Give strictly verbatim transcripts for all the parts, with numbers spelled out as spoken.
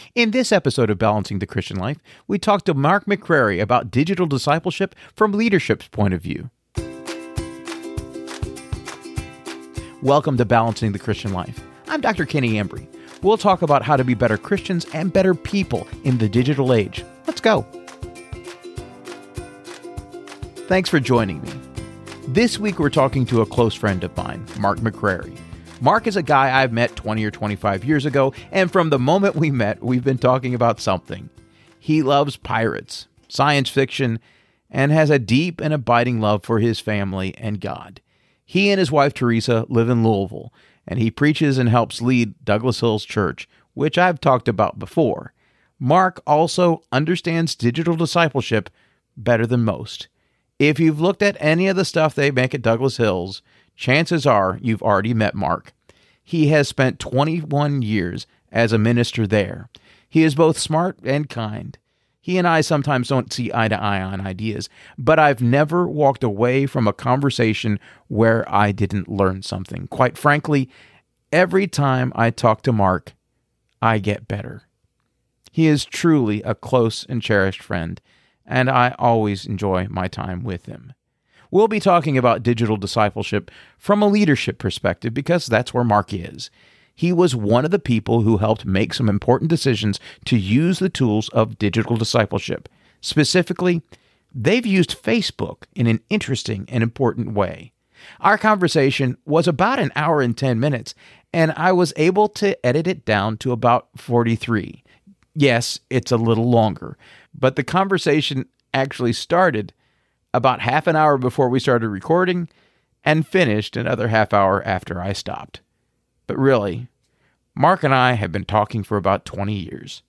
In this episode of Balancing the Christian Life, we talk to Mark McCrary about digital discipleship from leadership's point of view. Welcome to Balancing the Christian Life. I'm Doctor Kenny Embry. We'll talk about how to be better Christians and better people in the digital age. Let's go. Thanks for joining me. This week we're talking to a close friend of mine, Mark McCrary. Mark is a guy I've met twenty or twenty-five years ago, and from the moment we met, we've been talking about something. He loves pirates, science fiction, and has a deep and abiding love for his family and God. He and his wife Teresa live in Louisville, and he preaches and helps lead Douglas Hills Church, which I've talked about before. Mark also understands digital discipleship better than most. If you've looked at any of the stuff they make at Douglas Hills, chances are you've already met Mark. He has spent twenty-one years as a minister there. He is both smart and kind. He and I sometimes don't see eye to eye on ideas, but I've never walked away from a conversation where I didn't learn something. Quite frankly, every time I talk to Mark, I get better. He is truly a close and cherished friend, and I always enjoy my time with him. We'll be talking about digital discipleship from a leadership perspective because that's where Mark is. He was one of the people who helped make some important decisions to use the tools of digital discipleship. Specifically, they've used Facebook in an interesting and important way. Our conversation was about an hour and ten minutes, and I was able to edit it down to about forty-three. Yes, it's a little longer, but the conversation actually started about half an hour before we started recording and finished another half hour after I stopped. But really, Mark and I have been talking for about twenty years,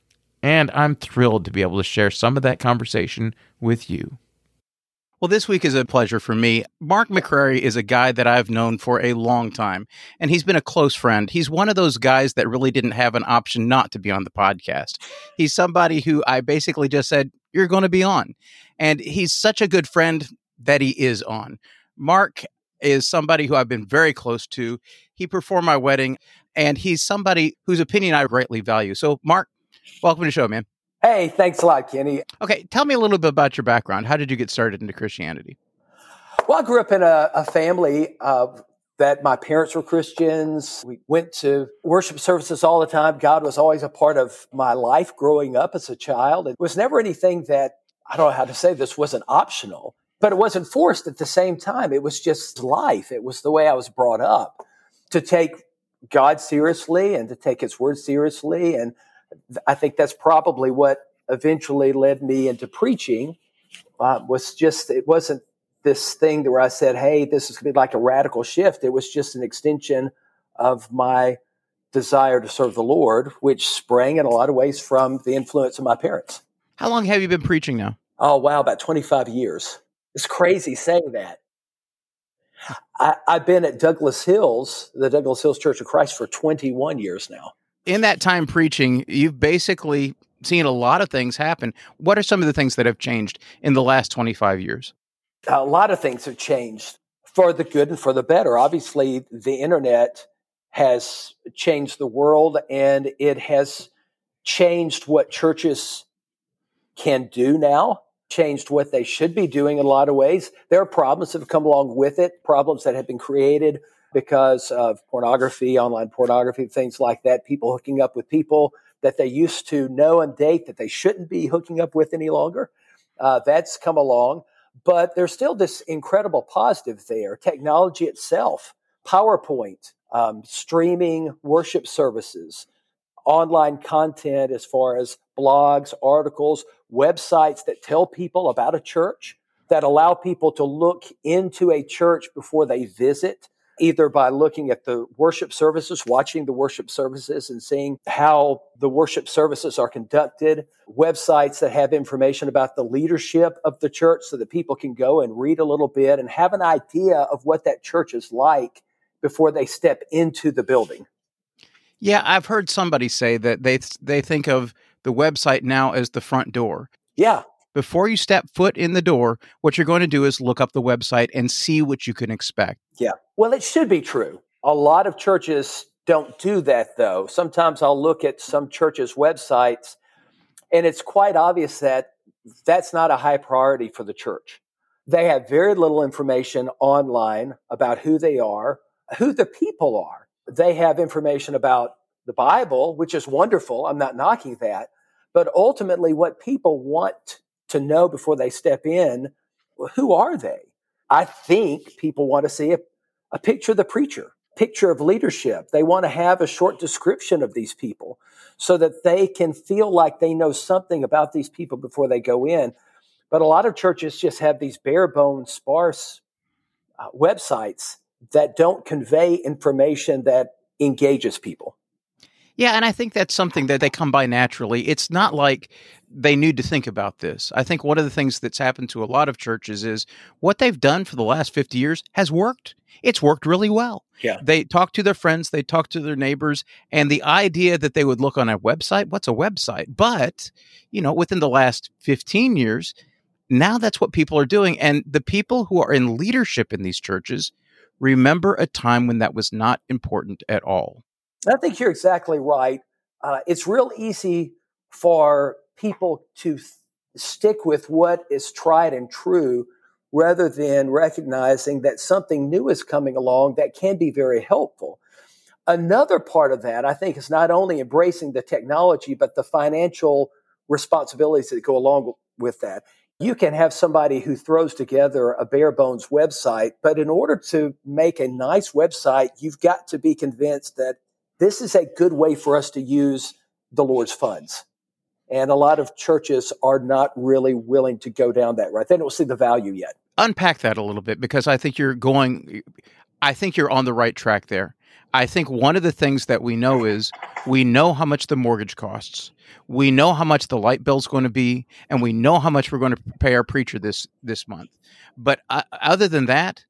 and I'm thrilled to be able to share some of that conversation with you. Well, this week is a pleasure for me. Mark McCrary is a guy that I've known for a long time, and he's been a close friend. He's one of those guys that really didn't have an option not to be on the podcast. He's somebody who I basically just said, you're going to be on. And he's such a good friend that he is on. Mark is somebody who I've been very close to. He performed my wedding, and he's somebody whose opinion I greatly value. So, Mark, welcome to the show, man. Hey, thanks a lot, Kenny. Okay, tell me a little bit about your background. How did you get started into Christianity? Well, I grew up in a, a family uh, that my parents were Christians. We went to worship services all the time. God was always a part of my life growing up as a child. It was never anything that, I don't know how to say this, wasn't optional, but it wasn't forced at the same time. It was just life. It was the way I was brought up to take God seriously and to take His Word seriously. And I think that's probably what eventually led me into preaching. Uh, was just, it wasn't this thing where I said, hey, this is going to be like a radical shift. It was just an extension of my desire to serve the Lord, which sprang in a lot of ways from the influence of my parents. How long have you been preaching now? Oh, wow, about twenty-five years. It's crazy saying that. I, I've been at Douglas Hills, the Douglas Hills Church of Christ, for twenty-one years now. In that time preaching, you've basically seen a lot of things happen. What are some of the things that have changed in the last twenty-five years? A lot of things have changed for the good and for the better. Obviously, the internet has changed the world, and it has changed what churches can do now, changed what they should be doing in a lot of ways. There are problems that have come along with it, problems that have been created because of pornography, online pornography, things like that, people hooking up with people that they used to know and date that they shouldn't be hooking up with any longer. Uh, that's come along. But there's still this incredible positive there. Technology itself, PowerPoint, um, streaming worship services, online content as far as blogs, articles, websites that tell people about a church, that allow people to look into a church before they visit, either by looking at the worship services, watching the worship services and seeing how the worship services are conducted, websites that have information about the leadership of the church so that people can go and read a little bit and have an idea of what that church is like before they step into the building. Yeah, I've heard somebody say that they they think of the website now as the front door. Yeah. Before you step foot in the door, what you're going to do is look up the website and see what you can expect. Yeah. Well, it should be true. A lot of churches don't do that, though. Sometimes I'll look at some churches' websites, and it's quite obvious that that's not a high priority for the church. They have very little information online about who they are, who the people are. They have information about the Bible, which is wonderful. I'm not knocking that. But ultimately, what people want to know before they step in, who are they? I think people want to see a, a picture of the preacher, picture of leadership. They want to have a short description of these people so that they can feel like they know something about these people before they go in. But a lot of churches just have these bare bones, sparse uh, websites that don't convey information that engages people. Yeah, and I think that's something that they come by naturally. It's not like they need to think about this. I think one of the things that's happened to a lot of churches is what they've done for the last fifty years has worked. It's worked really well. Yeah. They talk to their friends, they talk to their neighbors, and the idea that they would look on a website, what's a website? But, you know, within the last fifteen years, now that's what people are doing. And the people who are in leadership in these churches remember a time when that was not important at all. I think you're exactly right. Uh, it's real easy for people to th- stick with what is tried and true rather than recognizing that something new is coming along that can be very helpful. Another part of that, I think, is not only embracing the technology, but the financial responsibilities that go along with that. You can have somebody who throws together a bare bones website, but in order to make a nice website, you've got to be convinced that this is a good way for us to use the Lord's funds. And a lot of churches are not really willing to go down that route. They don't see the value yet. Unpack that a little bit, because I think you're going, I think you're on the right track there. I think one of the things that we know is we know how much the mortgage costs. We know how much the light bill's going to be, and we know how much we're going to pay our preacher this, this month. But uh, other than that,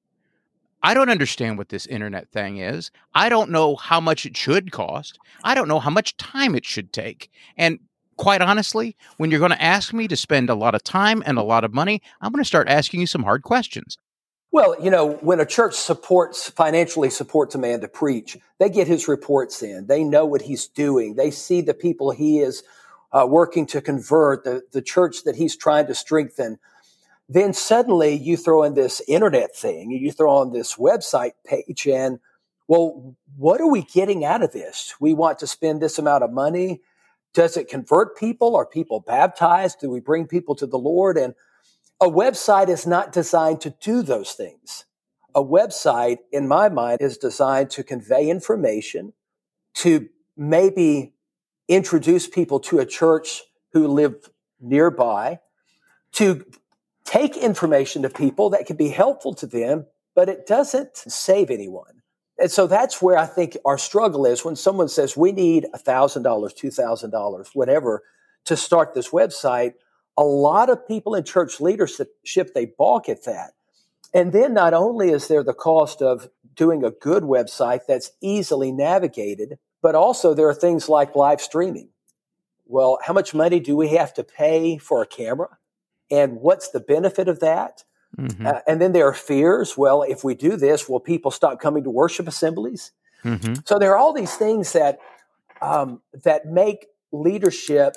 I don't understand what this internet thing is. I don't know how much it should cost. I don't know how much time it should take. And quite honestly, when you're going to ask me to spend a lot of time and a lot of money, I'm going to start asking you some hard questions. Well, you know, when a church supports, financially supports a man to preach, they get his reports in. They know what he's doing. They see the people he is uh, working to convert, the, the church that he's trying to strengthen. Then suddenly you throw in this internet thing, you throw on this website page, and, well, what are we getting out of this? We want to spend this amount of money. Does it convert people? Are people baptized? Do we bring people to the Lord? And a website is not designed to do those things. A website, in my mind, is designed to convey information, to maybe introduce people to a church who live nearby, to take information to people that can be helpful to them, but it doesn't save anyone. And so that's where I think our struggle is when someone says we need one thousand dollars, two thousand dollars, whatever, to start this website. A lot of people in church leadership, they balk at that. And then not only is there the cost of doing a good website that's easily navigated, but also there are things like live streaming. Well, how much money do we have to pay for a camera? And what's the benefit of that? Mm-hmm. Uh, and then there are fears. Well, if we do this, will people stop coming to worship assemblies? Mm-hmm. So there are all these things that um, that make leadership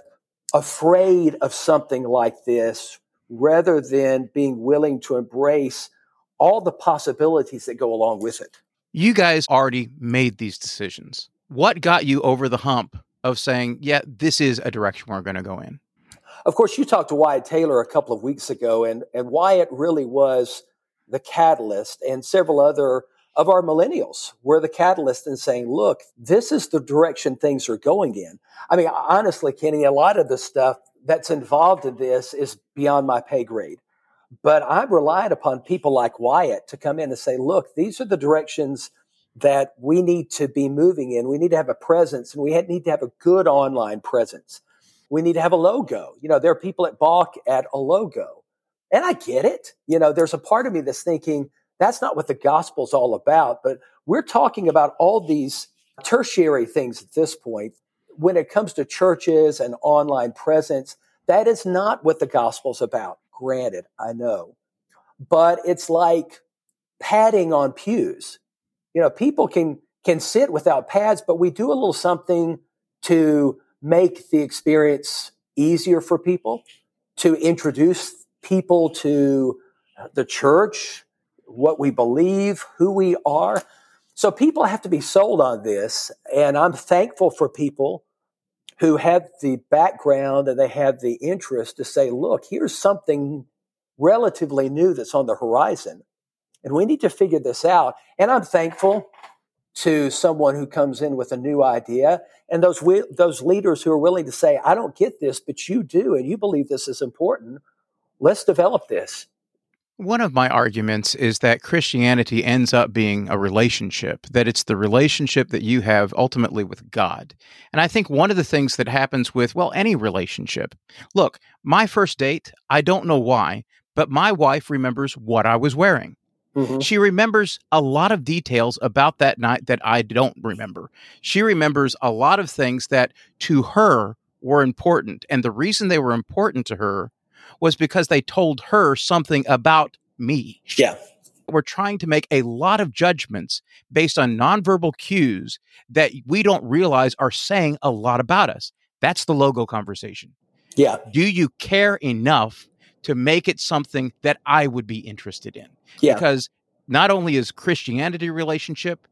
afraid of something like this rather than being willing to embrace all the possibilities that go along with it. You guys already made these decisions. What got you over the hump of saying, yeah, this is a direction we're going to go in? Of course, you talked to Wyatt Taylor a couple of weeks ago, and, and Wyatt really was the catalyst, and several other of our millennials were the catalyst in saying, look, this is the direction things are going in. I mean, honestly, Kenny, a lot of the stuff that's involved in this is beyond my pay grade. But I'm relying upon people like Wyatt to come in and say, look, these are the directions that we need to be moving in. We need to have a presence, and we need to have a good online presence. We need to have a logo. You know, there are people that balk at a logo. And I get it. You know, there's a part of me that's thinking that's not what the gospel's all about. But we're talking about all these tertiary things at this point. When it comes to churches and online presence, that is not what the gospel's about. Granted, I know. But it's like padding on pews. You know, people can can sit without pads, but we do a little something to make the experience easier for people, to introduce people to the church, what we believe, who we are. So people have to be sold on this, and I'm thankful for people who have the background and they have the interest to say, look, here's something relatively new that's on the horizon, and we need to figure this out. And I'm thankful to someone who comes in with a new idea, and those those leaders who are willing to say, I don't get this, but you do, and you believe this is important. Let's develop this. One of my arguments is that Christianity ends up being a relationship, that it's the relationship that you have ultimately with God. And I think one of the things that happens with, well, any relationship, look, my first date, I don't know why, but my wife remembers what I was wearing. Mm-hmm. She remembers a lot of details about that night that I don't remember. She remembers a lot of things that to her were important. And the reason they were important to her was because they told her something about me. Yeah. We're trying to make a lot of judgments based on nonverbal cues that we don't realize are saying a lot about us. That's the logo conversation. Yeah. Do you care enough to make it something that I would be interested in? Yeah. Because not only is Christianity a relationship,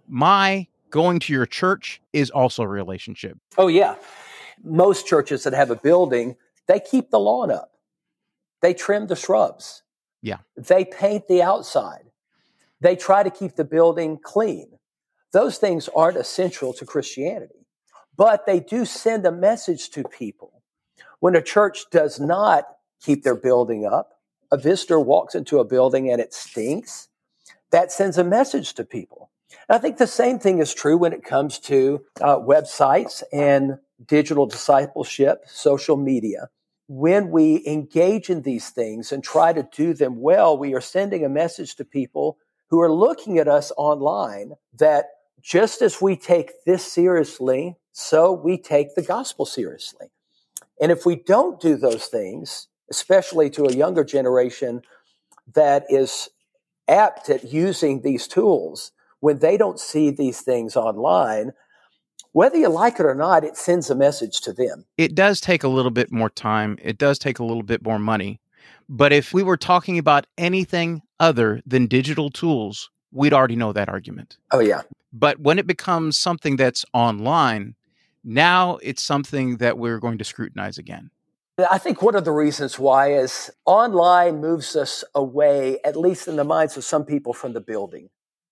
my going to your church is also a relationship. Oh, yeah. Most churches that have a building, they keep the lawn up. They trim the shrubs. Yeah. They paint the outside. They try to keep the building clean. Those things aren't essential to Christianity, but they do send a message to people. When a church does not keep their building up, a visitor walks into a building and it stinks, that sends a message to people. And I think the same thing is true when it comes to uh, websites and digital discipleship, social media. When we engage in these things and try to do them well, we are sending a message to people who are looking at us online that just as we take this seriously, so we take the gospel seriously. And if we don't do those things, especially to a younger generation that is apt at using these tools, when they don't see these things online, whether you like it or not, it sends a message to them. It does take a little bit more time. It does take a little bit more money. But if we were talking about anything other than digital tools, we'd already know that argument. Oh, yeah. But when it becomes something that's online, now it's something that we're going to scrutinize again. I think one of the reasons why is online moves us away, at least in the minds of some people, from the building.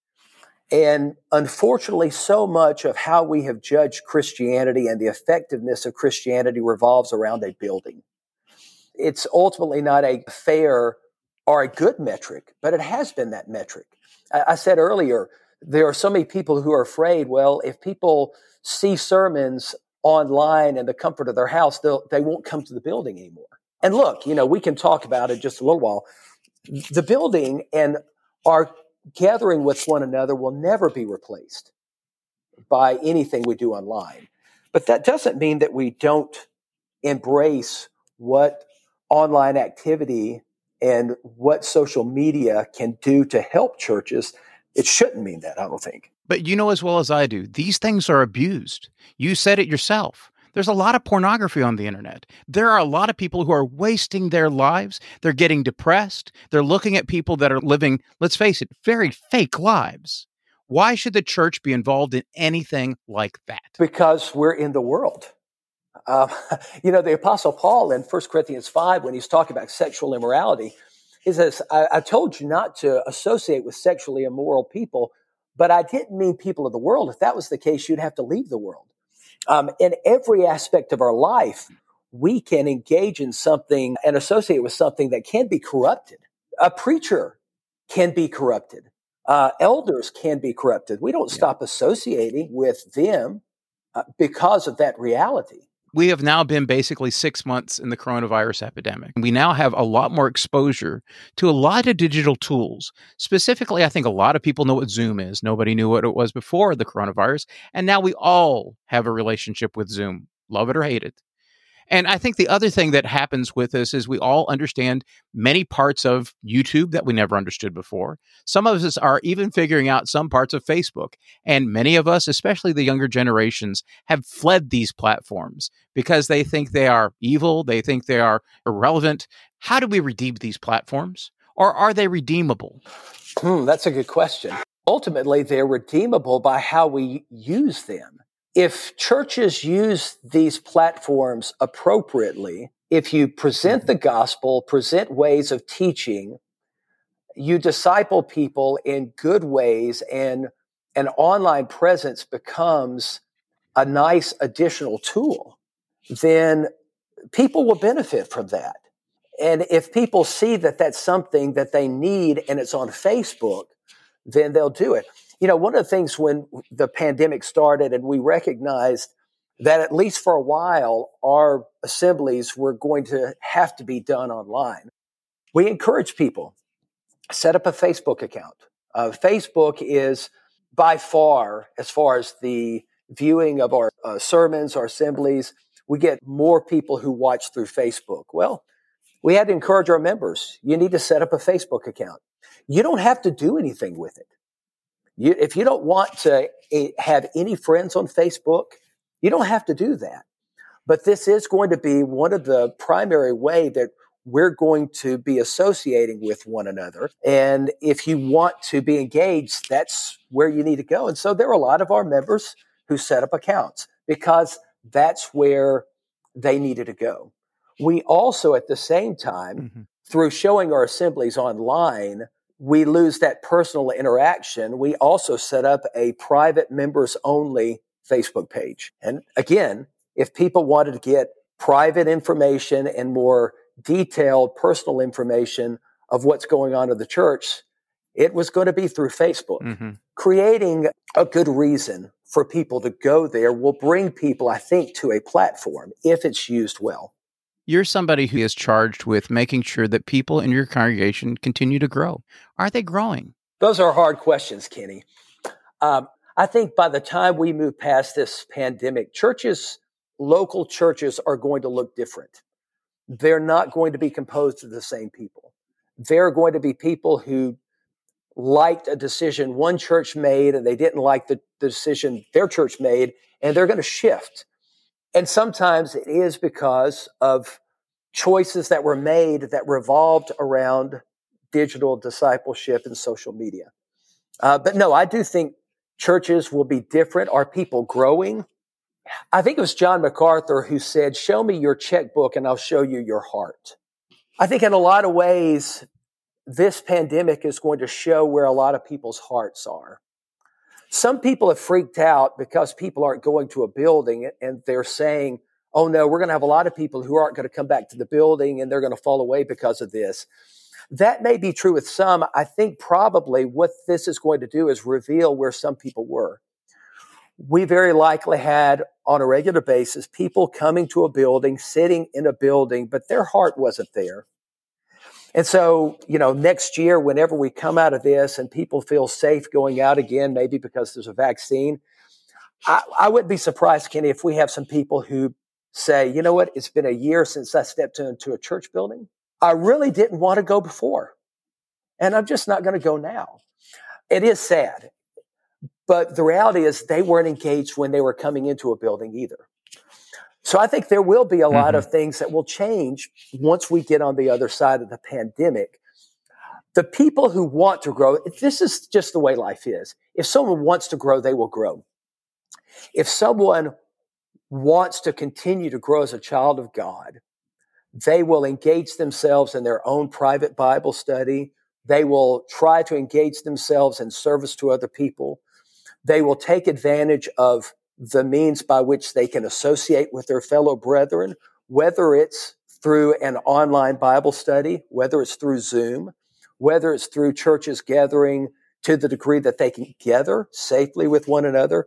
And unfortunately, so much of how we have judged Christianity and the effectiveness of Christianity revolves around a building. It's ultimately not a fair or a good metric, but it has been that metric. I, I said earlier, there are so many people who are afraid, well, if people see sermons online in the comfort of their house, they'll, they won't come to the building anymore. And look, you know, we can talk about it just a little while. The building and our gathering with one another will never be replaced by anything we do online. But that doesn't mean that we don't embrace what online activity and what social media can do to help churches. It shouldn't mean that, I don't think. But you know as well as I do, these things are abused. You said it yourself. There's a lot of pornography on the internet. There are a lot of people who are wasting their lives. They're getting depressed. They're looking at people that are living, let's face it, very fake lives. Why should the church be involved in anything like that? Because we're in the world. Um, you know, the Apostle Paul in First Corinthians five, when he's talking about sexual immorality, he says, I, I told you not to associate with sexually immoral people, but I didn't mean people of the world. If that was the case, you'd have to leave the world. Um, in every aspect of our life, we can engage in something and associate with something that can be corrupted. A preacher can be corrupted. Uh, elders can be corrupted. We don't yeah. stop associating with them uh, because of that reality. We have now been basically six months in the coronavirus epidemic. We now have a lot more exposure to a lot of digital tools. Specifically, I think a lot of people know what Zoom is. Nobody knew what it was before the coronavirus. And now we all have a relationship with Zoom, love it or hate it. And I think the other thing that happens with us is we all understand many parts of YouTube that we never understood before. Some of us are even figuring out some parts of Facebook. And many of us, especially the younger generations, have fled these platforms because they think they are evil. They think they are irrelevant. How do we redeem these platforms? Or are they redeemable? Hmm, that's a good question. Ultimately, they're redeemable by how we use them. If churches use these platforms appropriately, if you present the gospel, present ways of teaching, you disciple people in good ways, and an online presence becomes a nice additional tool, then people will benefit from that. And if people see that that's something that they need and it's on Facebook, then they'll do it. You know, one of the things when the pandemic started and we recognized that at least for a while, our assemblies were going to have to be done online, we encourage people, set up a Facebook account. Uh, Facebook is by far, as far as the viewing of our uh, sermons, our assemblies, we get more people who watch through Facebook. Well, we had to encourage our members. You need to set up a Facebook account. You don't have to do anything with it. You, if you don't want to have any friends on Facebook, you don't have to do that. But this is going to be one of the primary way that we're going to be associating with one another. And if you want to be engaged, that's where you need to go. And so there are a lot of our members who set up accounts because that's where they needed to go. We also, at the same time, mm-hmm. through showing our assemblies online, we lose that personal interaction. We also set up a private members only Facebook page. And again, if people wanted to get private information and more detailed personal information of what's going on in the church, it was going to be through Facebook. Mm-hmm. Creating a good reason for people to go there will bring people, I think, to a platform if it's used well. You're somebody who is charged with making sure that people in your congregation continue to grow. Are they growing? Those are hard questions, Kenny. Um, I think by the time we move past this pandemic, churches, local churches are going to look different. They're not going to be composed of the same people. They're going to be people who liked a decision one church made and they didn't like the, the decision their church made, and they're going to shift. And sometimes it is because of choices that were made that revolved around digital discipleship and social media. Uh, but no, I do think churches will be different. Are people growing? I think it was John MacArthur who said, "Show me your checkbook and I'll show you your heart." I think in a lot of ways, this pandemic is going to show where a lot of people's hearts are. Some people have freaked out because people aren't going to a building and they're saying, oh no, we're going to have a lot of people who aren't going to come back to the building and they're going to fall away because of this. That may be true with some. I think probably what this is going to do is reveal where some people were. We very likely had on a regular basis people coming to a building, sitting in a building, but their heart wasn't there. And so, you know, next year, whenever we come out of this and people feel safe going out again, maybe because there's a vaccine, I, I wouldn't be surprised, Kenny, if we have some people who say, you know what, it's been a year since I stepped into a church building. I really didn't want to go before, and I'm just not going to go now. It is sad, but the reality is they weren't engaged when they were coming into a building either. So I think there will be a lot mm-hmm. of things that will change once we get on the other side of the pandemic. The people who want to grow, this is just the way life is. If someone wants to grow, they will grow. If someone wants to continue to grow as a child of God, they will engage themselves in their own private Bible study. They will try to engage themselves in service to other people. They will take advantage of the means by which they can associate with their fellow brethren, whether it's through an online Bible study, whether it's through Zoom, whether it's through churches gathering to the degree that they can gather safely with one another.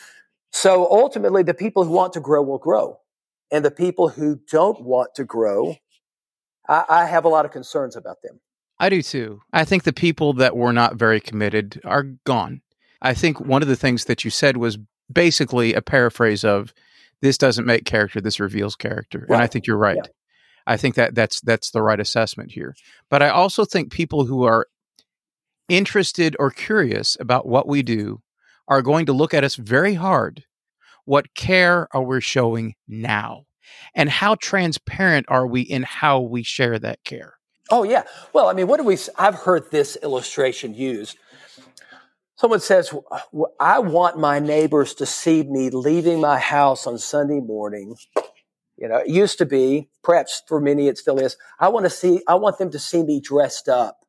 So ultimately, the people who want to grow will grow. And the people who don't want to grow, I, I have a lot of concerns about them. I do too. I think the people that were not very committed are gone. I think one of the things that you said was basically a paraphrase of this doesn't make character, this reveals character. Right. And I think you're right. Yeah. I think that that's that's the right assessment here. But I also think people who are interested or curious about what we do are going to look at us very hard. What care are we showing now? And how transparent are we in how we share that care? Oh, yeah. Well, I mean, what do we, I've heard this illustration used. Someone says, I want my neighbors to see me leaving my house on Sunday morning. You know, it used to be, perhaps for many it still is, I want to see, I want them to see me dressed up,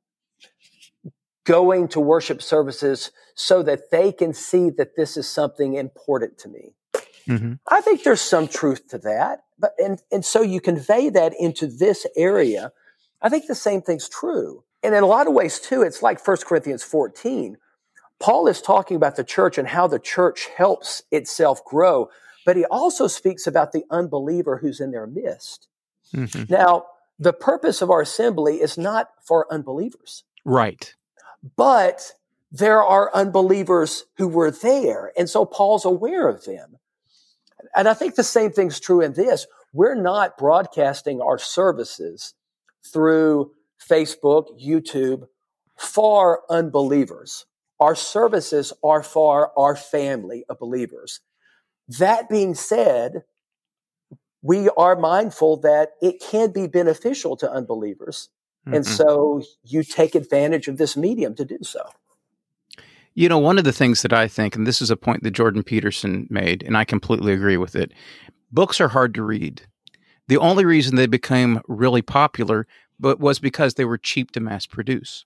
going to worship services so that they can see that this is something important to me. Mm-hmm. I think there's some truth to that. But and, and so you convey that into this area. I think the same thing's true. And in a lot of ways, too, it's like First Corinthians fourteen. Paul is talking about the church and how the church helps itself grow. But he also speaks about the unbeliever who's in their midst. Mm-hmm. Now, the purpose of our assembly is not for unbelievers. Right. But there are unbelievers who were there. And so Paul's aware of them. And I think the same thing's true in this. We're not broadcasting our services through Facebook, YouTube, for unbelievers. Our services are for our family of believers. That being said, we are mindful that it can be beneficial to unbelievers. Mm-hmm. And so you take advantage of this medium to do so. You know, one of the things that I think, and this is a point that Jordan Peterson made, and I completely agree with it, books are hard to read. The only reason they became really popular but was because they were cheap to mass produce.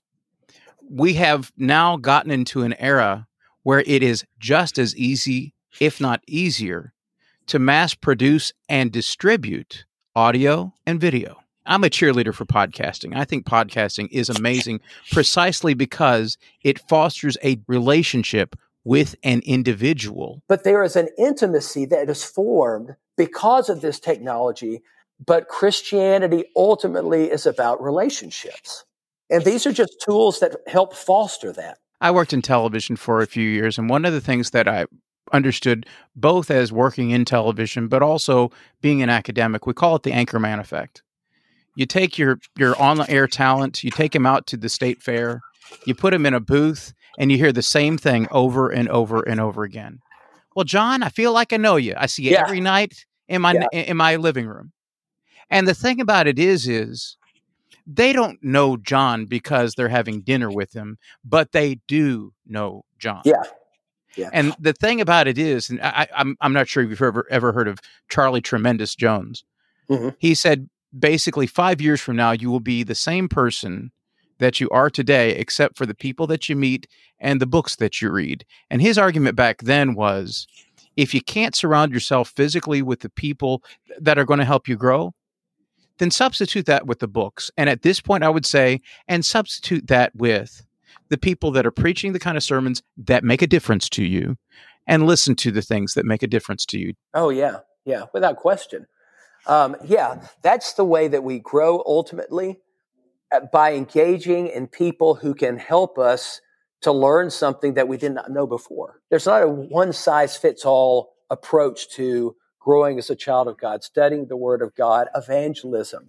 We have now gotten into an era where it is just as easy, if not easier, to mass produce and distribute audio and video. I'm a cheerleader for podcasting. I think podcasting is amazing precisely because it fosters a relationship with an individual. But there is an intimacy that is formed because of this technology. But Christianity ultimately is about relationships. And these are just tools that help foster that. I worked in television for a few years, and one of the things that I understood both as working in television, but also being an academic, we call it the Anchorman effect. You take your, your on-the-air talent, you take him out to the state fair, you put him in a booth, and you hear the same thing over and over and over again. Well, John, I feel like I know you. I see you yeah. every night in my yeah. in my living room. And the thing about it is, is they don't know John because they're having dinner with him, but they do know John. Yeah. Yeah. And the thing about it is, and I, I'm I'm not sure if you've ever ever heard of Charlie Tremendous Jones. Mm-hmm. He said, basically, five years from now, you will be the same person that you are today, except for the people that you meet and the books that you read. And his argument back then was, if you can't surround yourself physically with the people that are going to help you grow, then substitute that with the books. And at this point, I would say, and substitute that with the people that are preaching the kind of sermons that make a difference to you, and listen to the things that make a difference to you. Oh, yeah. Yeah, without question. Um, yeah, that's the way that we grow ultimately, uh, by engaging in people who can help us to learn something that we did not know before. There's not a one-size-fits-all approach to growing as a child of God, studying the Word of God, evangelism.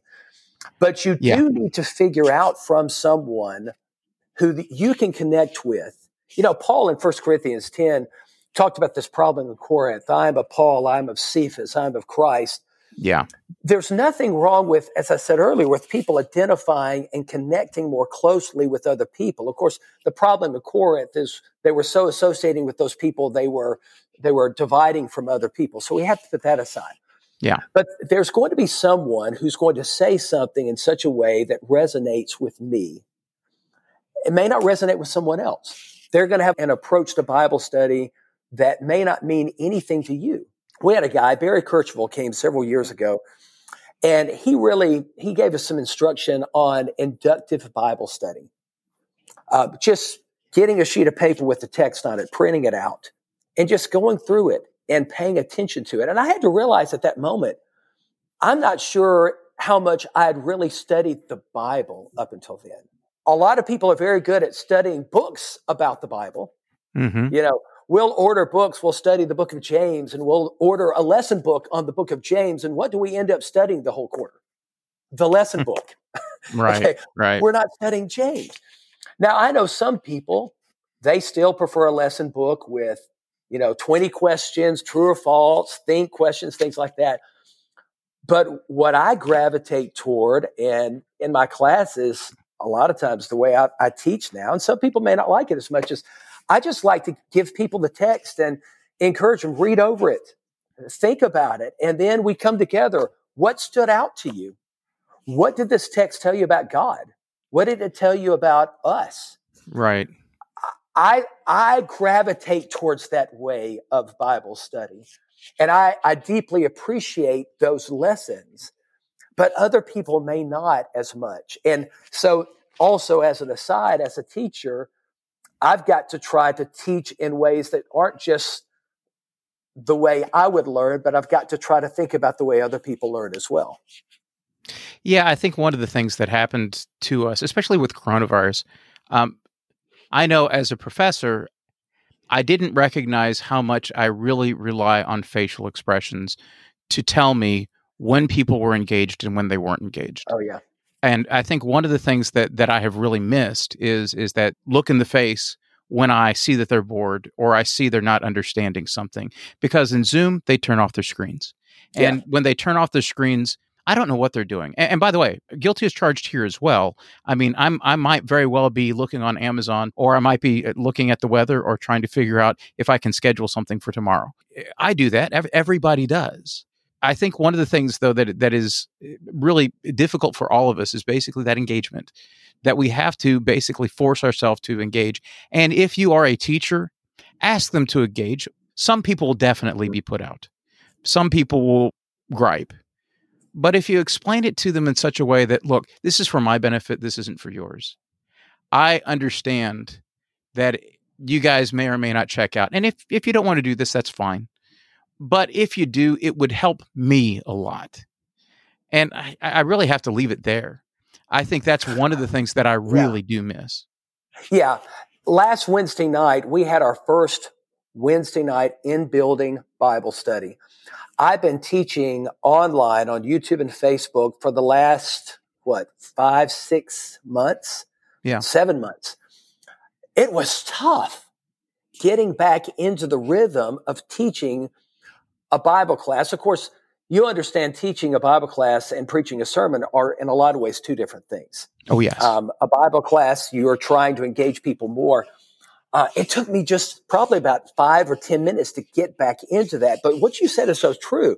But you yeah. do need to figure out from someone who you can connect with. You know, Paul in First Corinthians ten talked about this problem in Corinth. I am of Paul, I am of Cephas, I am of Christ. Yeah. There's nothing wrong with, as I said earlier, with people identifying and connecting more closely with other people. Of course, the problem in Corinth is they were so associating with those people, they were they were dividing from other people. So we have to put that aside. Yeah. But there's going to be someone who's going to say something in such a way that resonates with me. It may not resonate with someone else. They're going to have an approach to Bible study that may not mean anything to you. We had a guy, Barry Kirchville, came several years ago, and he really, he gave us some instruction on inductive Bible study. Uh, just getting a sheet of paper with the text on it, printing it out, and just going through it and paying attention to it. And I had to realize at that moment, I'm not sure how much I had really studied the Bible up until then. A lot of people are very good at studying books about the Bible. Mm-hmm. You know, we'll order books, we'll study the book of James, and we'll order a lesson book on the book of James. And what do we end up studying the whole quarter? The lesson book. Right, Okay, right. we're not studying James. Now, I know some people, they still prefer a lesson book with, you know, twenty questions, true or false, think questions, things like that. But what I gravitate toward, and in my classes, a lot of times the way I, I teach now, and some people may not like it as much as I just like to give people the text and encourage them, read over it, think about it, and then we come together. What stood out to you? What did this text tell you about God? What did it tell you about us? Right. I I gravitate towards that way of Bible study. And I, I deeply appreciate those lessons, but other people may not as much. And so also as an aside, as a teacher, I've got to try to teach in ways that aren't just the way I would learn, but I've got to try to think about the way other people learn as well. Yeah, I think one of the things that happened to us, especially with coronavirus, um, I know as a professor, I didn't recognize how much I really rely on facial expressions to tell me when people were engaged and when they weren't engaged. Oh, yeah. And I think one of the things that that I have really missed is is that look in the face when I see that they're bored or I see they're not understanding something. Because in Zoom, they turn off their screens. And yeah. when they turn off their screens, I don't know what they're doing. And, and by the way, guilty as charged here as well. I mean, I'm I might very well be looking on Amazon, or I might be looking at the weather or trying to figure out if I can schedule something for tomorrow. I do that. Everybody does. I think one of the things, though, that that is really difficult for all of us is basically that engagement, that we have to basically force ourselves to engage. And if you are a teacher, ask them to engage. Some people will definitely be put out. Some people will gripe. But if you explain it to them in such a way that, look, this is for my benefit, this isn't for yours. I understand that you guys may or may not check out. And if, if you don't want to do this, that's fine. But if you do, it would help me a lot. And I, I really have to leave it there. I think that's one of the things that I really yeah. do miss. Yeah. Last Wednesday night, we had our first Wednesday night in-building Bible study. I've been teaching online on YouTube and Facebook for the last, what, five, six months? Yeah. Seven months. It was tough getting back into the rhythm of teaching a Bible class. Of course, you understand teaching a Bible class and preaching a sermon are in a lot of ways two different things. Oh, yes. Um, a Bible class, you're trying to engage people more. Uh, it took me just probably about five or ten minutes to get back into that. But what you said is so true.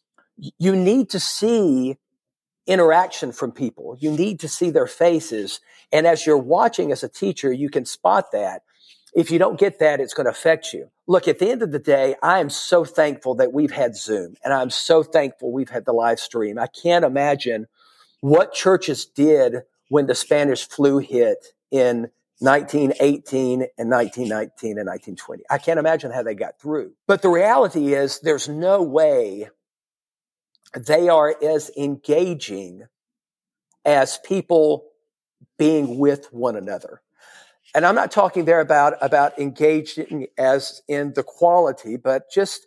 You need to see interaction from people. You need to see their faces. And as you're watching as a teacher, you can spot that. If you don't get that, it's going to affect you. Look, at the end of the day, I am so thankful that we've had Zoom, and I'm so thankful we've had the live stream. I can't imagine what churches did when the Spanish flu hit in nineteen eighteen and nineteen nineteen and nineteen twenty. I can't imagine how they got through. But the reality is there's no way they are as engaging as people being with one another. And I'm not talking there about, about engaging as in the quality, but just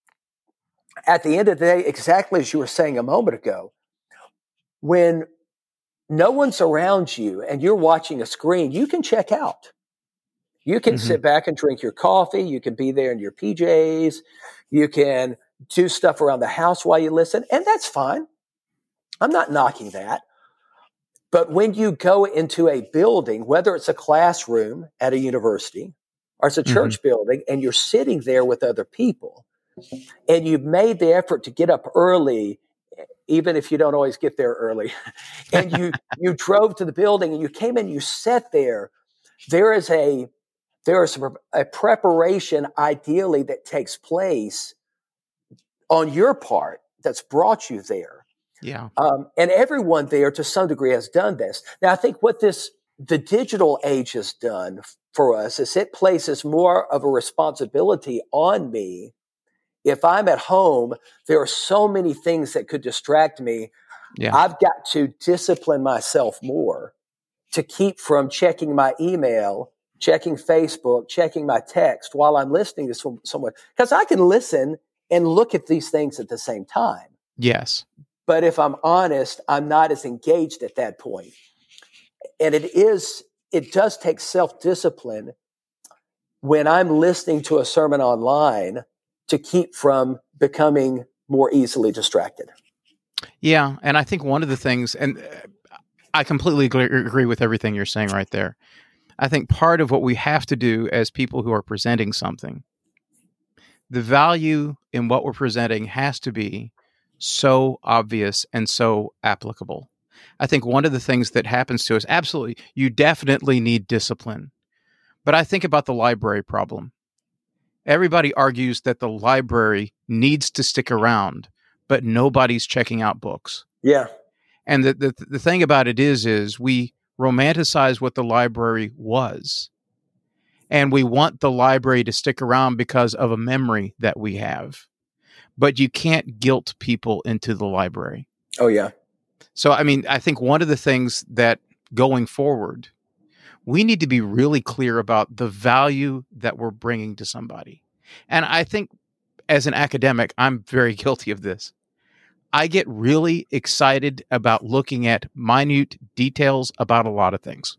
at the end of the day, exactly as you were saying a moment ago, when no one's around you and you're watching a screen, you can check out. You can mm-hmm. sit back and drink your coffee. You can be there in your P Js. You can do stuff around the house while you listen, and that's fine. I'm not knocking that. But when you go into a building, whether it's a classroom at a university or it's a church mm-hmm. building, and you're sitting there with other people, and you've made the effort to get up early, even if you don't always get there early, and you you drove to the building and you came in, you sat there, there is a there is a preparation ideally that takes place on your part that's brought you there. Yeah. Um, and everyone there to some degree has done this. Now, I think what this, the digital age has done for us is it places more of a responsibility on me. If I'm at home, there are so many things that could distract me. Yeah. I've got to discipline myself more to keep from checking my email checking Facebook, checking my text while I'm listening to some, someone. Because I can listen and look at these things at the same time. Yes. But if I'm honest, I'm not as engaged at that point. And it is, it does take self-discipline when I'm listening to a sermon online to keep from becoming more easily distracted. Yeah. And I think one of the things, and I completely agree with everything you're saying right there. I think part of what we have to do as people who are presenting something, the value in what we're presenting has to be so obvious and so applicable. I think one of the things that happens to us, absolutely, you definitely need discipline. But I think about the library problem. Everybody argues that the library needs to stick around, but nobody's checking out books. Yeah. And the, the, the thing about it is, is we romanticize what the library was. And we want the library to stick around because of a memory that we have. But you can't guilt people into the library. Oh, yeah. So, I mean, I think one of the things that going forward, we need to be really clear about the value that we're bringing to somebody. And I think as an academic, I'm very guilty of this. I get really excited about looking at minute details about a lot of things.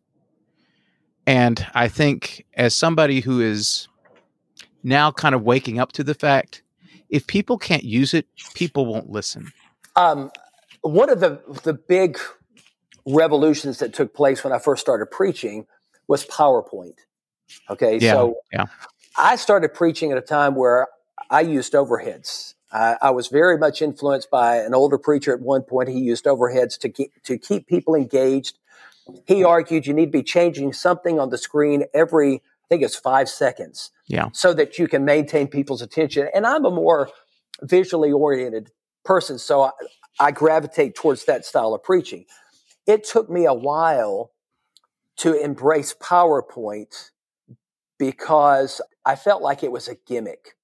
And I think as somebody who is now kind of waking up to the fact, if people can't use it, people won't listen. Um, one of the, the big revolutions that took place when I first started preaching was PowerPoint. Okay. Yeah, so yeah. I started preaching at a time where I used overheads. I, I was very much influenced by an older preacher at one point. He used overheads to keep, to keep people engaged. He argued you need to be changing something on the screen every, I think it's five seconds. Yeah. So that you can maintain people's attention. And I'm a more visually oriented person, so I, I gravitate towards that style of preaching. It took me a while to embrace PowerPoint because I felt like it was a gimmick.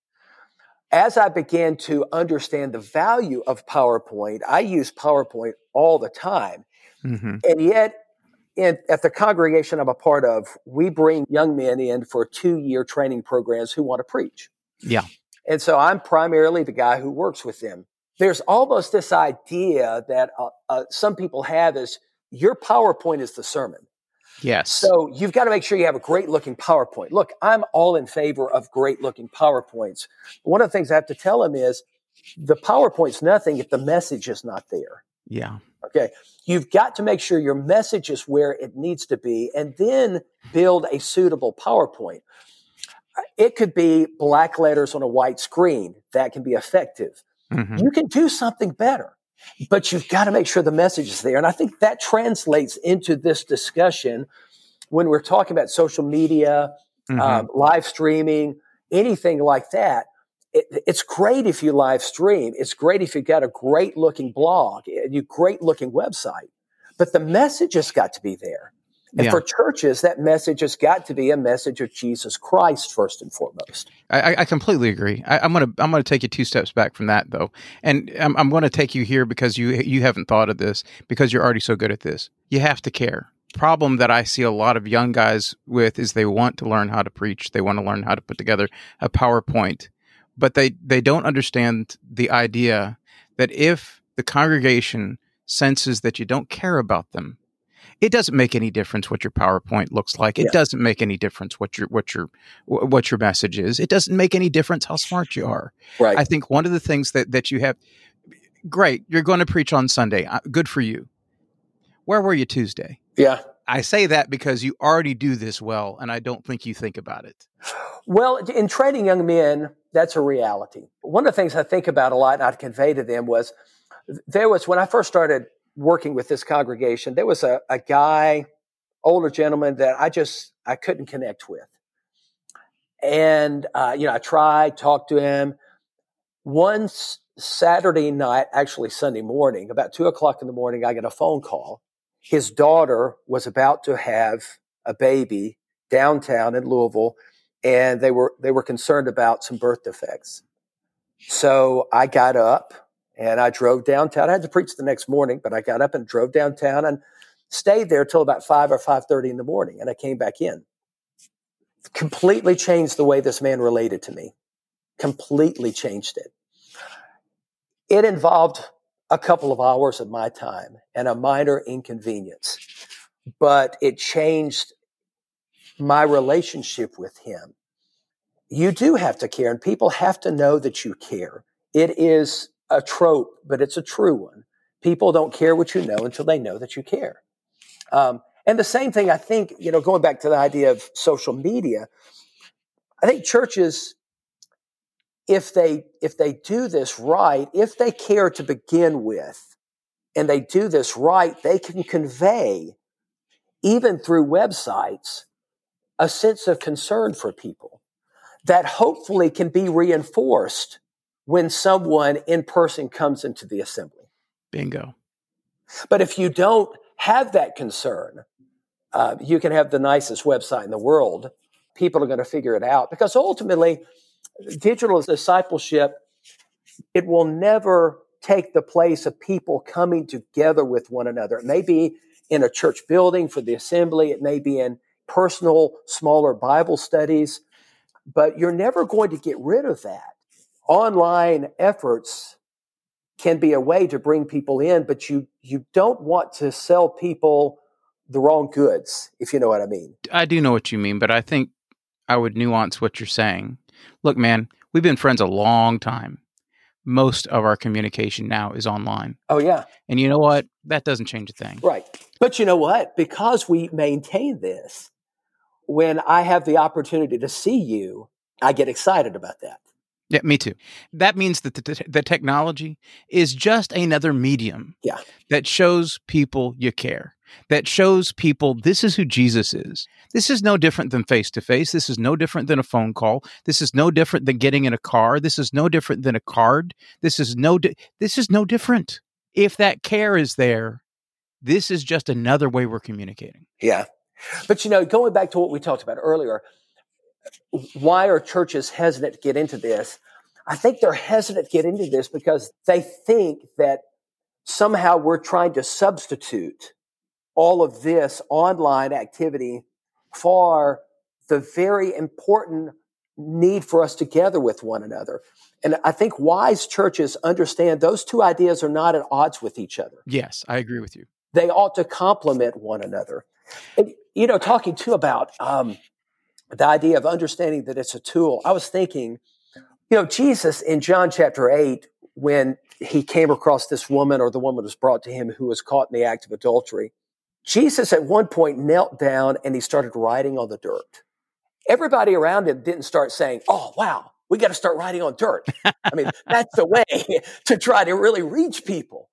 As I began to understand the value of PowerPoint, I use PowerPoint all the time. Mm-hmm. And yet, in, at the congregation I'm a part of, we bring young men in for two-year training programs who want to preach. Yeah. And so I'm primarily the guy who works with them. There's almost this idea that uh, uh, some people have is your PowerPoint is the sermon. Yes. So you've got to make sure you have a great looking PowerPoint. Look, I'm all in favor of great looking PowerPoints. One of the things I have to tell them is the PowerPoint's nothing if the message is not there. Yeah. Okay. You've got to make sure your message is where it needs to be and then build a suitable PowerPoint. It could be black letters on a white screen. That can be effective. Mm-hmm. You can do something better, but you've got to make sure the message is there. And I think that translates into this discussion when we're talking about social media, mm-hmm. um, live streaming, anything like that. It, it's great if you live stream. It's great if you've got a great looking blog, a great looking website, but the message has got to be there. And yeah. for churches, that message has got to be a message of Jesus Christ first and foremost. I, I completely agree. I, I'm going to I'm going to take you two steps back from that, though, and I'm, I'm going to take you here because you you haven't thought of this because you're already so good at this. You have to care. Problem that I see a lot of young guys with is they want to learn how to preach. They want to learn how to put together a PowerPoint, but they they don't understand the idea that if the congregation senses that you don't care about them, it doesn't make any difference what your PowerPoint looks like. It yeah. doesn't make any difference what your what your what your message is. It doesn't make any difference how smart you are. Right. I think one of the things that that you have, great, you're going to preach on Sunday. Good for you. Where were you Tuesday? Yeah. I say that because you already do this well, and I don't think you think about it. Well, in training young men, that's a reality. One of the things I think about a lot and I'd convey to them was there was when I first started working with this congregation, there was a, a guy, older gentleman that I just, I couldn't connect with. And, uh, you know, I tried, talked to him. One Saturday night, actually Sunday morning, about two o'clock in the morning, I get a phone call. His daughter was about to have a baby downtown in Louisville, and they were, they were concerned about some birth defects. So I got up. And I drove downtown. I had to preach the next morning, but I got up and drove downtown and stayed there till about five or five thirty in the morning. And I came back in. completely changed the way this man related to me. Completely changed it. It involved a couple of hours of my time and a minor inconvenience, but it changed my relationship with him. You do have to care, and people have to know that you care. It is a trope, but it's a true one. People don't care what you know until they know that you care. Um, and the same thing, I think, you know, going back to the idea of social media, I think churches, if they if they do this right, if they care to begin with, and they do this right, they can convey, even through websites, a sense of concern for people that hopefully can be reinforced when someone in person comes into the assembly. Bingo. But if you don't have that concern, uh, you can have the nicest website in the world. People are going to figure it out, because ultimately, digital discipleship, it will never take the place of people coming together with one another. It may be in a church building for the assembly. It may be in personal, smaller Bible studies, but you're never going to get rid of that. Online efforts can be a way to bring people in, but you you don't want to sell people the wrong goods, if you know what I mean. I do know what you mean, but I think I would nuance what you're saying. Look, man, we've been friends a long time. Most of our communication now is online. Oh, yeah. And you know what? That doesn't change a thing. Right. But you know what? Because we maintain this, when I have the opportunity to see you, I get excited about that. Yeah, me too. That means that the, t- the technology is just another medium Yeah. that shows people you care, that shows people this is who Jesus is. This is no different than face-to-face. This is no different than a phone call. This is no different than getting in a car. This is no different than a card. This is no di- this is no different. If that care is there, this is just another way we're communicating. Yeah. But, you know, going back to what we talked about earlier, why are churches hesitant to get into this? I think they're hesitant to get into this because they think that somehow we're trying to substitute all of this online activity for the very important need for us to gather with one another. And I think wise churches understand those two ideas are not at odds with each other. Yes, I agree with you. They ought to complement one another. And, you know, talking too about um, the idea of understanding that it's a tool, I was thinking, you know, Jesus in John chapter eight, when he came across this woman, or the woman was brought to him who was caught in the act of adultery, Jesus at one point knelt down and he started writing on the dirt. Everybody around him didn't start saying, oh, wow, we got to start writing on dirt. I mean, that's the way to try to really reach people.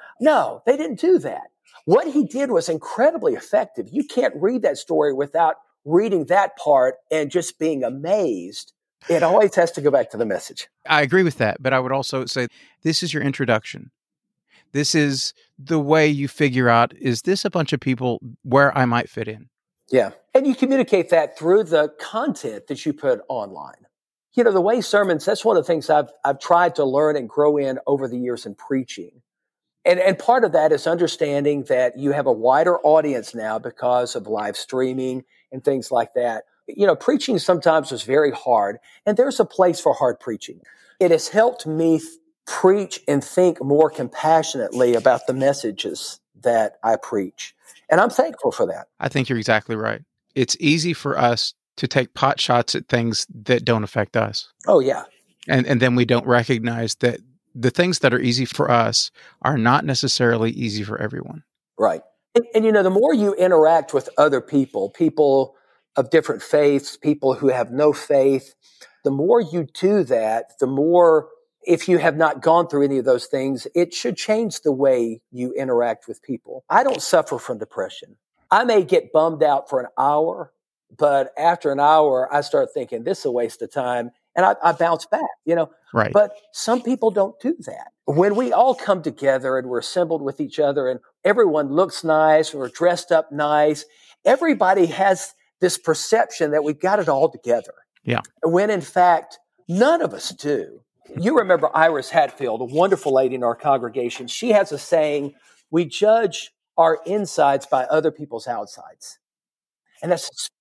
No, they didn't do that. What he did was incredibly effective. You can't read that story without reading that part and just being amazed. It always has to go back to the message. I agree with that, but I would also say this is your introduction. This is the way you figure out, is this a bunch of people where I might fit in? Yeah. And you communicate that through the content that you put online. You know, the way sermons, that's one of the things I've I've tried to learn and grow in over the years in preaching. And, and part of that is understanding that you have a wider audience now because of live streaming and things like that. You know, preaching sometimes is very hard, and there's a place for hard preaching. It has helped me th- preach and think more compassionately about the messages that I preach. And I'm thankful for that. I think you're exactly right. It's easy for us to take pot shots at things that don't affect us. Oh, yeah. And and then we don't recognize that the things that are easy for us are not necessarily easy for everyone. Right. And, and, you know, the more you interact with other people, people of different faiths, people who have no faith, the more you do that, the more, if you have not gone through any of those things, it should change the way you interact with people. I don't suffer from depression. I may get bummed out for an hour, but after an hour, I start thinking, this is a waste of time. And I, I bounce back, you know. Right. But some people don't do that. When we all come together and we're assembled with each other and everyone looks nice, we're dressed up nice, everybody has this perception that we've got it all together. Yeah. When in fact, none of us do. You remember Iris Hatfield, a wonderful lady in our congregation. She has a saying, we judge our insides by other people's outsides. And that's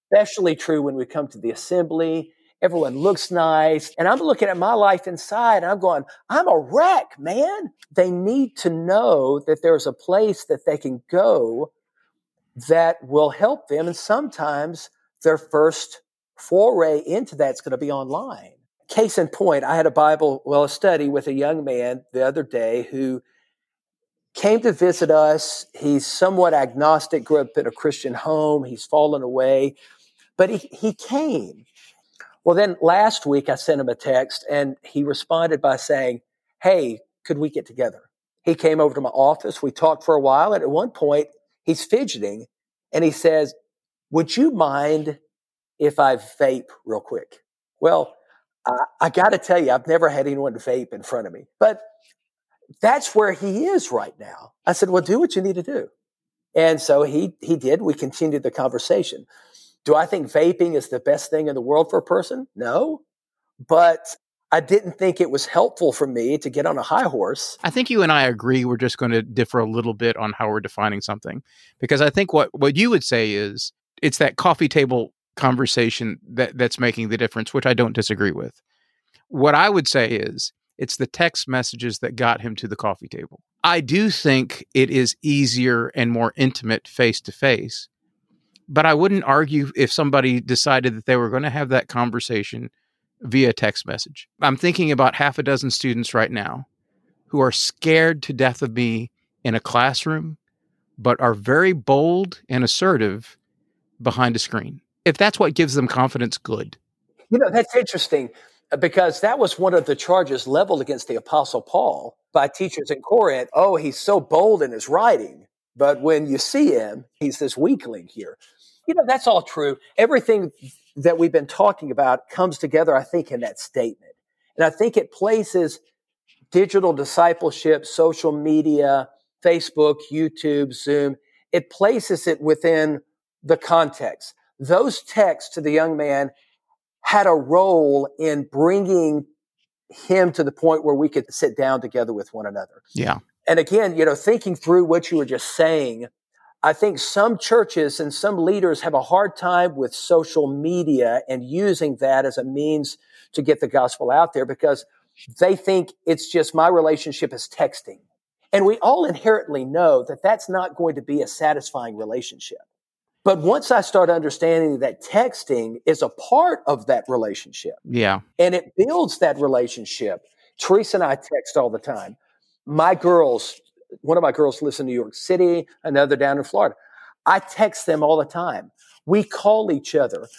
especially true when we come to the assembly. Everyone looks nice. And I'm looking at my life inside and I'm going, I'm a wreck, man. They need to know that there's a place that they can go that will help them. And sometimes their first foray into that's going to be online. Case in point, I had a Bible, well, a study with a young man the other day who came to visit us. He's somewhat agnostic, grew up in a Christian home. He's fallen away, but he, he came. Well, then last week I sent him a text and he responded by saying, hey, could we get together? He came over to my office. We talked for a while. And at one point he's fidgeting and he says, would you mind if I vape real quick? Well, I, I got to tell you, I've never had anyone vape in front of me, but that's where he is right now. I said, well, do what you need to do. And so he he did. We continued the conversation. Do I think vaping is the best thing in the world for a person? No. But I didn't think it was helpful for me to get on a high horse. I think you and I agree we're just going to differ a little bit on how we're defining something. Because I think what, what you would say is it's that coffee table conversation that, that's making the difference, which I don't disagree with. What I would say is it's the text messages that got him to the coffee table. I do think it is easier and more intimate face-to-face, but I wouldn't argue if somebody decided that they were going to have that conversation via text message. I'm thinking about half a dozen students right now who are scared to death of me in a classroom, but are very bold and assertive behind a screen. If that's what gives them confidence, good. You know, that's interesting. Because that was one of the charges leveled against the Apostle Paul by teachers in Corinth. Oh, he's so bold in his writing, but when you see him, he's this weakling here. You know, that's all true. Everything that we've been talking about comes together, I think, in that statement. And I think it places digital discipleship, social media, Facebook, YouTube, Zoom, it places it within the context. Those texts to the young man had a role in bringing him to the point where we could sit down together with one another. Yeah. And again, you know, thinking through what you were just saying, I think some churches and some leaders have a hard time with social media and using that as a means to get the gospel out there because they think it's just my relationship is texting. And we all inherently know that that's not going to be a satisfying relationship. But once I start understanding that texting is a part of that relationship, yeah, and it builds that relationship. Teresa and I text all the time. My girls, one of my girls lives in New York City, another down in Florida. I text them all the time. We call each other.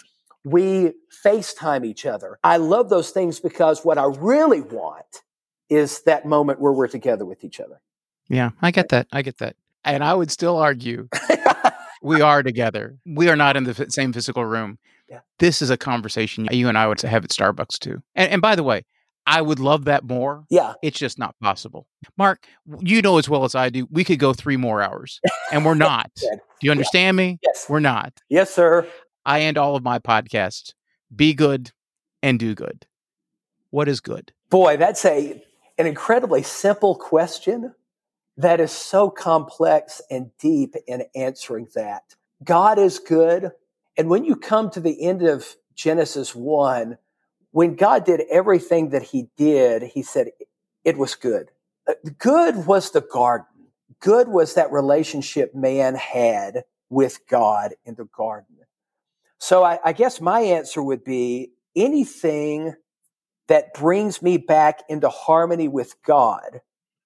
We FaceTime each other. I love those things because what I really want is that moment where we're together with each other. Yeah, I get that. I get that. And I would still argue we are together. We are not in the f- same physical room. Yeah. This is a conversation you and I would have at Starbucks too. And, and by the way, I would love that more. Yeah. It's just not possible. Mark, you know as well as I do, we could go three more hours and we're not. Do you understand yeah. me? Yes. We're not. Yes, sir. I end all of my podcasts. Be good and do good. What is good? Boy, that's a an incredibly simple question that is so complex and deep in answering that. God is good. And when you come to the end of Genesis one, when God did everything that he did, he said it was good. Good was the garden. Good was that relationship man had with God in the garden. So I, I guess my answer would be anything that brings me back into harmony with God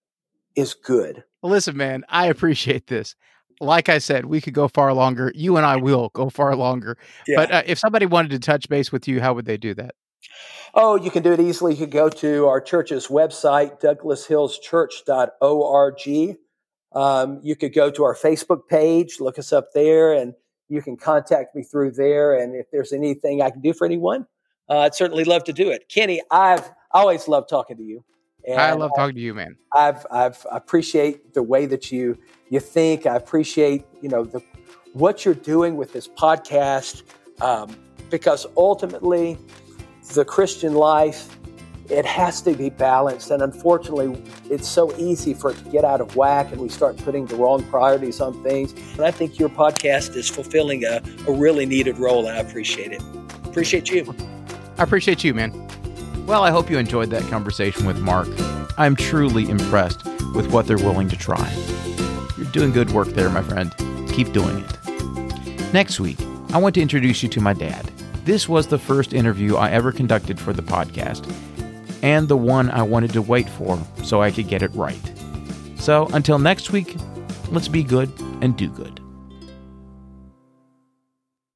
is good. Well, listen, man, I appreciate this. Like I said, we could go far longer. You and I will go far longer. Yeah. But uh, if somebody wanted to touch base with you, how would they do that? Oh, you can do it easily. You can go to our church's website, douglas hills church dot org. Um, you could go to our Facebook page, look us up there, and you can contact me through there. And if there's anything I can do for anyone, uh, I'd certainly love to do it. Kenny, I've always loved talking to you. And I love talking to you, man. I've, I've I appreciate the way that you you think. I appreciate you know the what you're doing with this podcast, um, because ultimately, the Christian life it has to be balanced. And unfortunately, it's so easy for it to get out of whack and we start putting the wrong priorities on things. And I think your podcast is fulfilling a, a really needed role, and I appreciate it. Appreciate you. I appreciate you, man. Well, I hope you enjoyed that conversation with Mark. I'm truly impressed with what they're willing to try. You're doing good work there, my friend. Keep doing it. Next week, I want to introduce you to my dad. This was the first interview I ever conducted for the podcast, and the one I wanted to wait for so I could get it right. So until next week, let's be good and do good.